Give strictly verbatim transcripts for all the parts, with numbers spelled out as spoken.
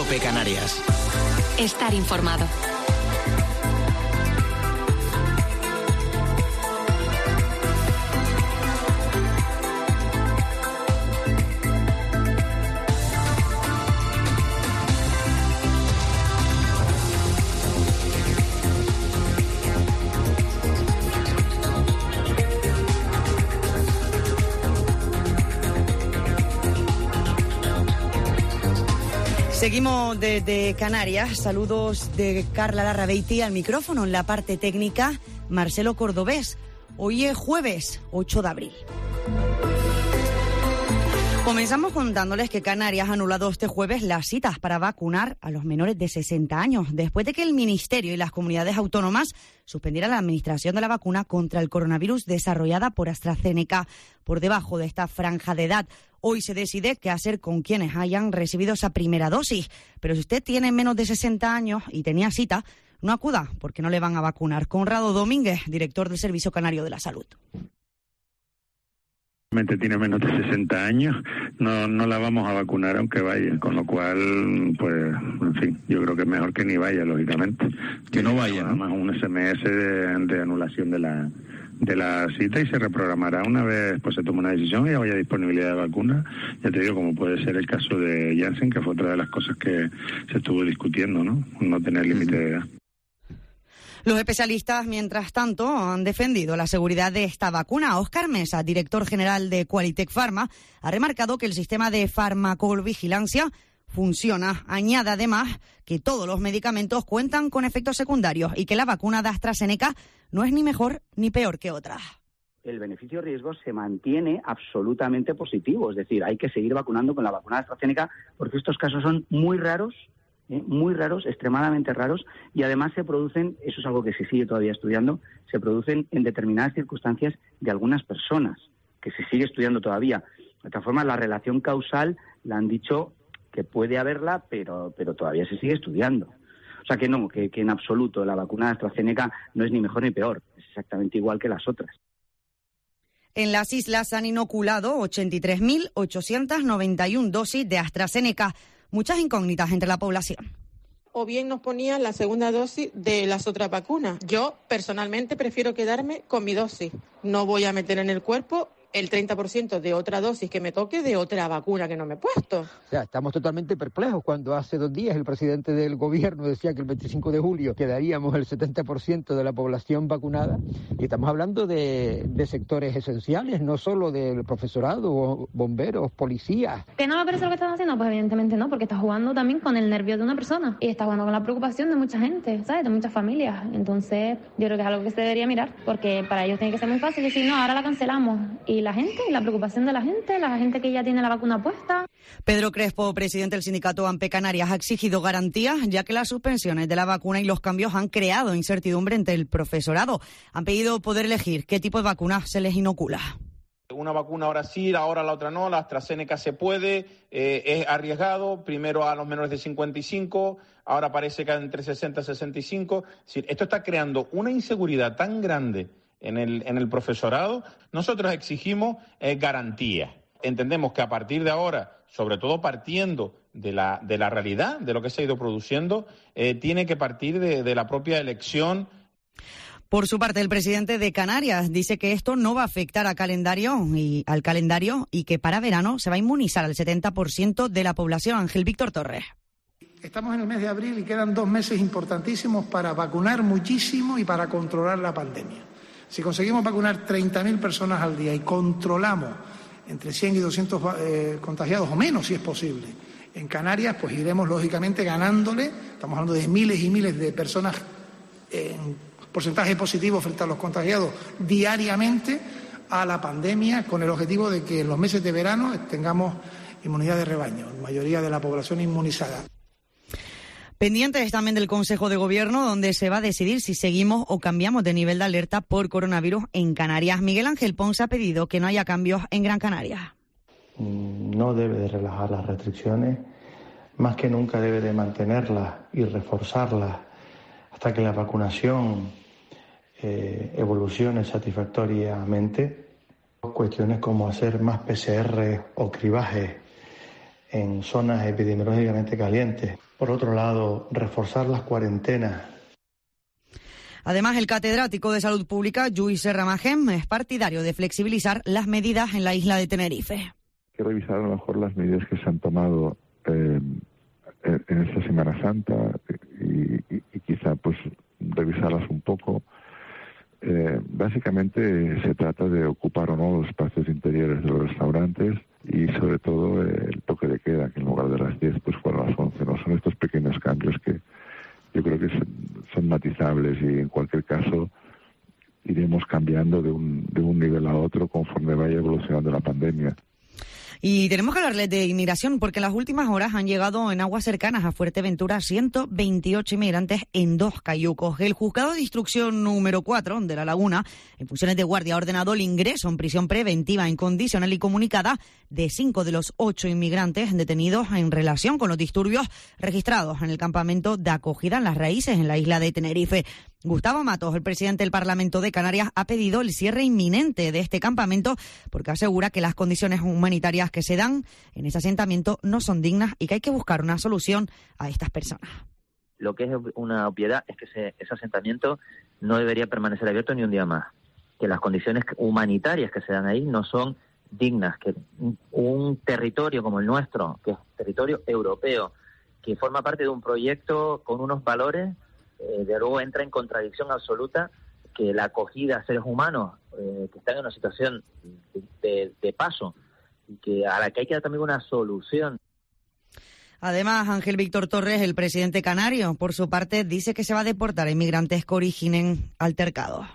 COPE Canarias. Estar informado. Seguimos desde Canarias. Saludos de Carla Larrabeiti al micrófono. En la parte técnica, Marcelo Cordobés. Hoy es jueves, ocho de abril. Comenzamos contándoles que Canarias ha anulado este jueves las citas para vacunar a los menores de sesenta años, después de que el Ministerio y las comunidades autónomas suspendieran la administración de la vacuna contra el coronavirus desarrollada por AstraZeneca. Por debajo de esta franja de edad, hoy se decide qué hacer con quienes hayan recibido esa primera dosis. Pero si usted tiene menos de sesenta años y tenía cita, no acuda porque no le van a vacunar. Conrado Domínguez, director del Servicio Canario de la Salud. Tiene menos de sesenta años, no no la vamos a vacunar aunque vaya, con lo cual, pues, en fin, yo creo que es mejor que ni vaya, lógicamente. Que no vaya, ¿no? Además, un ese eme ese de, de anulación de la de la cita y se reprogramará una vez pues se tome una decisión y haya disponibilidad de vacuna. Ya te digo, como puede ser el caso de Janssen, que fue otra de las cosas que se estuvo discutiendo, ¿no? No tener límite de edad. Los especialistas, mientras tanto, han defendido la seguridad de esta vacuna. Óscar Mesa, director general de Qualitec Pharma, ha remarcado que el sistema de farmacovigilancia funciona. Añade además que todos los medicamentos cuentan con efectos secundarios y que la vacuna de AstraZeneca no es ni mejor ni peor que otras. El beneficio-riesgo se mantiene absolutamente positivo. Es decir, hay que seguir vacunando con la vacuna de AstraZeneca porque estos casos son muy raros, ¿eh? muy raros, extremadamente raros, y además se producen, eso es algo que se sigue todavía estudiando, se producen en determinadas circunstancias de algunas personas, que se sigue estudiando todavía. De otra forma, la relación causal la han dicho que puede haberla, pero, pero todavía se sigue estudiando. O sea que no, que, que en absoluto la vacuna de AstraZeneca no es ni mejor ni peor, es exactamente igual que las otras. En las islas han inoculado ochenta y tres mil ochocientas noventa y una dosis de AstraZeneca. Muchas incógnitas entre la población. O bien nos ponían la segunda dosis de las otras vacunas. Yo personalmente prefiero quedarme con mi dosis. No voy a meter en el cuerpo el treinta por ciento de otra dosis que me toque de otra vacuna que no me he puesto. O sea, estamos totalmente perplejos cuando hace dos días el presidente del gobierno decía que el veinticinco de julio quedaríamos el setenta por ciento de la población vacunada, y estamos hablando de, de sectores esenciales, no solo del profesorado, bomberos, policías. ¿Que no me parece lo que están haciendo? Pues evidentemente no, porque está jugando también con el nervio de una persona y está jugando con la preocupación de mucha gente, ¿sabes? De muchas familias. Entonces, yo creo que es algo que se debería mirar, porque para ellos tiene que ser muy fácil decir, no, ahora la cancelamos. Y la gente, y la preocupación de la gente, la gente que ya tiene la vacuna puesta. Pedro Crespo, presidente del sindicato AMPE Canarias, ha exigido garantías, ya que las suspensiones de la vacuna y los cambios han creado incertidumbre entre el profesorado. Han pedido poder elegir qué tipo de vacuna se les inocula. Una vacuna ahora sí, ahora la otra no, la AstraZeneca se puede, eh, es arriesgado, primero a los menores de cincuenta y cinco, ahora parece que entre sesenta y sesenta y cinco. Es decir, esto está creando una inseguridad tan grande en el, en el profesorado. Nosotros exigimos eh, garantías. Entendemos que a partir de ahora, sobre todo partiendo de la, de la realidad, de lo que se ha ido produciendo, eh, tiene que partir de, de la propia elección. Por su parte, el presidente de Canarias dice que esto no va a afectar a calendario y, al calendario y que para verano se va a inmunizar al setenta por ciento de la población. Ángel Víctor Torres. Estamos en el mes de abril y quedan dos meses importantísimos para vacunar muchísimo y para controlar la pandemia. Si conseguimos vacunar treinta mil personas al día y controlamos entre cien y doscientos eh, contagiados o menos, si es posible, en Canarias, pues iremos lógicamente ganándole. Estamos hablando de miles y miles de personas en porcentaje positivo frente a los contagiados diariamente a la pandemia, con el objetivo de que en los meses de verano tengamos inmunidad de rebaño, la mayoría de la población inmunizada. Pendientes también del Consejo de Gobierno, donde se va a decidir si seguimos o cambiamos de nivel de alerta por coronavirus en Canarias. Miguel Ángel Ponce ha pedido que no haya cambios en Gran Canaria. No debe de relajar las restricciones, más que nunca debe de mantenerlas y reforzarlas hasta que la vacunación eh, evolucione satisfactoriamente. Cuestiones como hacer más P C R o cribaje en zonas epidemiológicamente calientes. Por otro lado, reforzar las cuarentenas. Además, el catedrático de Salud Pública, Lluís Serra Magem, es partidario de flexibilizar las medidas en la isla de Tenerife. Hay que revisar a lo mejor las medidas que se han tomado eh, en esta Semana Santa y, y, y quizá pues revisarlas un poco. Eh, básicamente se trata de ocupar o no los espacios interiores de los restaurantes y sobre todo eh, el toque de queda, que en lugar de las diez pues fueron las once. No son estos pequeños cambios que yo creo que son, son matizables y en cualquier caso iremos cambiando de un, de un nivel a otro conforme vaya evolucionando la pandemia. Y tenemos que hablarles de inmigración porque en las últimas horas han llegado en aguas cercanas a Fuerteventura ciento veintiocho inmigrantes en dos cayucos. El juzgado de instrucción número cuatro de La Laguna, en funciones de guardia, ha ordenado el ingreso en prisión preventiva incondicional y comunicada de cinco de los ocho inmigrantes detenidos en relación con los disturbios registrados en el campamento de acogida en Las Raíces, en la isla de Tenerife. Gustavo Matos, el presidente del Parlamento de Canarias, ha pedido el cierre inminente de este campamento porque asegura que las condiciones humanitarias que se dan en ese asentamiento no son dignas y que hay que buscar una solución a estas personas. Lo que es una obviedad es que ese, ese asentamiento no debería permanecer abierto ni un día más, que las condiciones humanitarias que se dan ahí no son dignas, que un territorio como el nuestro, que es territorio europeo, que forma parte de un proyecto con unos valores, eh, de luego entra en contradicción absoluta que la acogida a seres humanos eh, que están en una situación de, de, de paso y que a la que hay que dar también una solución. Además, Ángel Víctor Torres, el presidente canario, por su parte, dice que se va a deportar a inmigrantes que originen altercados.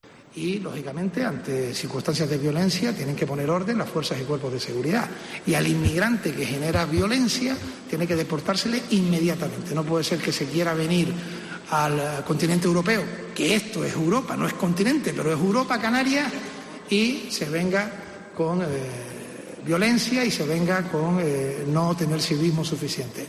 Y, lógicamente, ante circunstancias de violencia tienen que poner orden las fuerzas y cuerpos de seguridad. Y al inmigrante que genera violencia tiene que deportársele inmediatamente. No puede ser que se quiera venir al continente europeo, que esto es Europa, no es continente, pero es Europa, Canarias, y se venga con eh, violencia y se venga con eh, no tener civismo suficiente.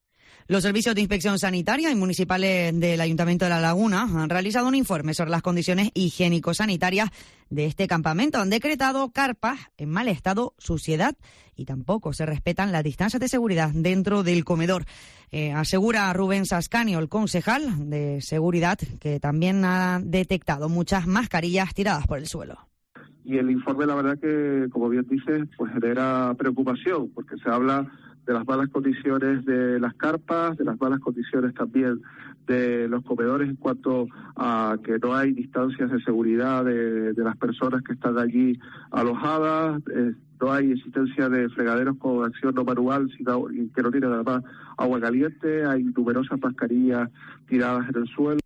Los servicios de inspección sanitaria y municipales del Ayuntamiento de La Laguna han realizado un informe sobre las condiciones higiénico-sanitarias de este campamento. Han decretado carpas en mal estado, suciedad y tampoco se respetan las distancias de seguridad dentro del comedor. Eh, asegura Rubén Ascanio, el concejal de Seguridad, que también ha detectado muchas mascarillas tiradas por el suelo. Y el informe, la verdad que, como bien dices, pues genera preocupación, porque se habla de las malas condiciones de las carpas, de las malas condiciones también de los comedores en cuanto a que no hay distancias de seguridad de, de las personas que están allí alojadas, eh, no hay existencia de fregaderos con acción no manual, sino y que no tienen además agua caliente, hay numerosas mascarillas tiradas en el suelo.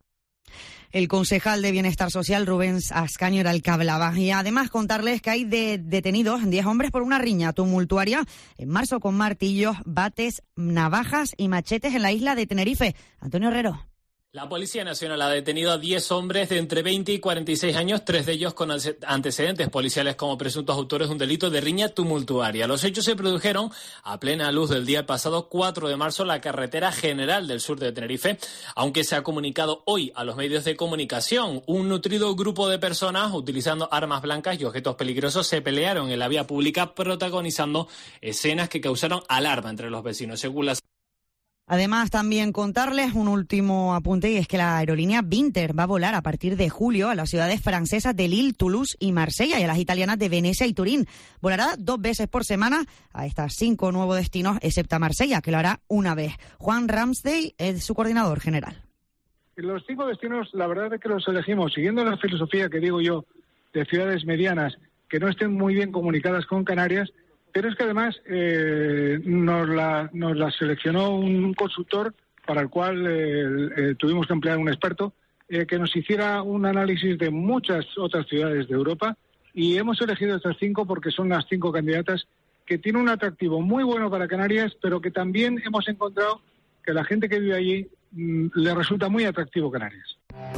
El concejal de Bienestar Social, Rubén Ascaño, era el que hablaba. Y además contarles que hay de detenidos diez hombres por una riña tumultuaria en marzo con martillos, bates, navajas y machetes en la isla de Tenerife. Antonio Herrero. La Policía Nacional ha detenido a diez hombres de entre veinte y cuarenta y seis años, tres de ellos con antecedentes policiales como presuntos autores de un delito de riña tumultuaria. Los hechos se produjeron a plena luz del día pasado cuatro de marzo en la carretera general del sur de Tenerife, aunque se ha comunicado hoy a los medios de comunicación. Un nutrido grupo de personas utilizando armas blancas y objetos peligrosos se pelearon en la vía pública, protagonizando escenas que causaron alarma entre los vecinos. Según las Además, también contarles un último apunte, y es que la aerolínea Binter va a volar a partir de julio a las ciudades francesas de Lille, Toulouse y Marsella y a las italianas de Venecia y Turín. Volará dos veces por semana a estas cinco nuevos destinos, excepto a Marsella, que lo hará una vez. Juan Ramsday es su coordinador general. Los cinco destinos, la verdad es que los elegimos siguiendo la filosofía que digo yo de ciudades medianas que no estén muy bien comunicadas con Canarias. Pero es que además eh, nos, la, nos la seleccionó un consultor para el cual eh, eh, tuvimos que emplear un experto eh, que nos hiciera un análisis de muchas otras ciudades de Europa y hemos elegido estas cinco porque son las cinco candidatas que tienen un atractivo muy bueno para Canarias, pero que también hemos encontrado que la gente que vive allí mmm, le resulta muy atractivo Canarias.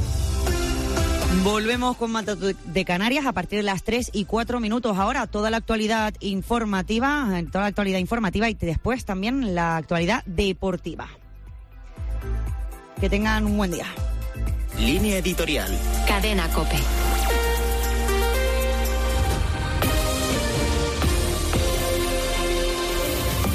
Volvemos con más de Canarias a partir de las tres y cuatro minutos. Ahora toda la actualidad informativa, toda la actualidad informativa y después también la actualidad deportiva. Que tengan un buen día. Línea editorial. Cadena COPE.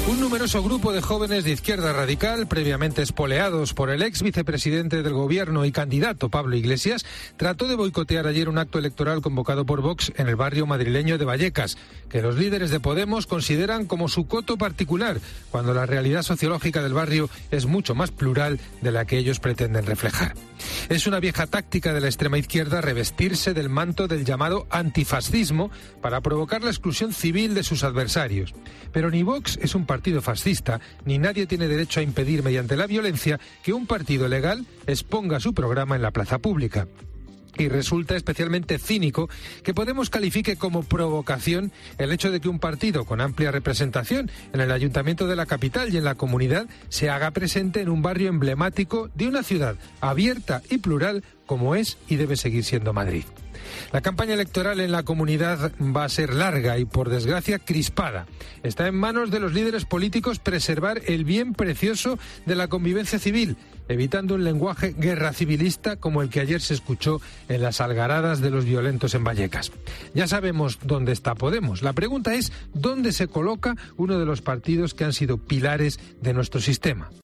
Un numeroso grupo de jóvenes de izquierda radical, previamente espoleados por el ex vicepresidente del gobierno y candidato Pablo Iglesias, trató de boicotear ayer un acto electoral convocado por Vox en el barrio madrileño de Vallecas, que los líderes de Podemos consideran como su coto particular, cuando la realidad sociológica del barrio es mucho más plural de la que ellos pretenden reflejar. Es una vieja táctica de la extrema izquierda revestirse del manto del llamado antifascismo para provocar la exclusión civil de sus adversarios. Pero ni Vox es un partido fascista, ni nadie tiene derecho a impedir mediante la violencia que un partido legal exponga su programa en la plaza pública. Y resulta especialmente cínico que Podemos califique como provocación el hecho de que un partido con amplia representación en el ayuntamiento de la capital y en la comunidad se haga presente en un barrio emblemático de una ciudad abierta y plural como es y debe seguir siendo Madrid. La campaña electoral en la comunidad va a ser larga y, por desgracia, crispada. Está en manos de los líderes políticos preservar el bien precioso de la convivencia civil, evitando un lenguaje guerra civilista como el que ayer se escuchó en las algaradas de los violentos en Vallecas. Ya sabemos dónde está Podemos. La pregunta es, ¿dónde se coloca uno de los partidos que han sido pilares de nuestro sistema?